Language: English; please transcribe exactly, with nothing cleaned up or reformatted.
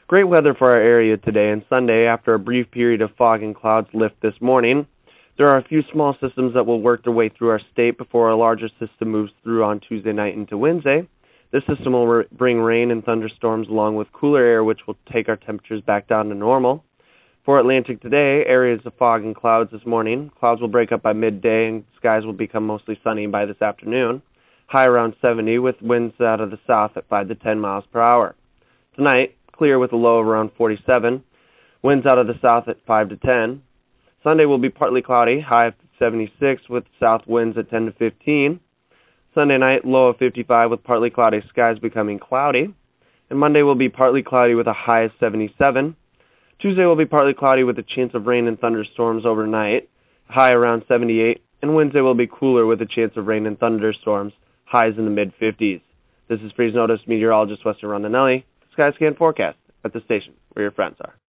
Great weather for our area today and Sunday after a brief period of fog and clouds lift this morning. There are a few small systems that will work their way through our state before a larger system moves through on Tuesday night into Wednesday. This system will re- bring rain and thunderstorms along with cooler air, which will take our temperatures back down to normal. For Atlantic today, areas of fog and clouds this morning. Clouds will break up by midday and skies will become mostly sunny by this afternoon. High around seventy with winds out of the south at five to ten miles per hour. Tonight, clear with a low of around forty-seven. Winds out of the south at five to ten. Sunday will be partly cloudy, high of seventy-six with south winds at ten to fifteen. Sunday night, low of fifty-five with partly cloudy skies becoming cloudy. And Monday will be partly cloudy with a high of seventy-seven. Tuesday will be partly cloudy with a chance of rain and thunderstorms overnight, high around seventy-eight. And Wednesday will be cooler with a chance of rain and thunderstorms, highs in the mid-fifties. This is Freeze Notice meteorologist Weston Rondinelli. Skyscan forecast at the station where your friends are.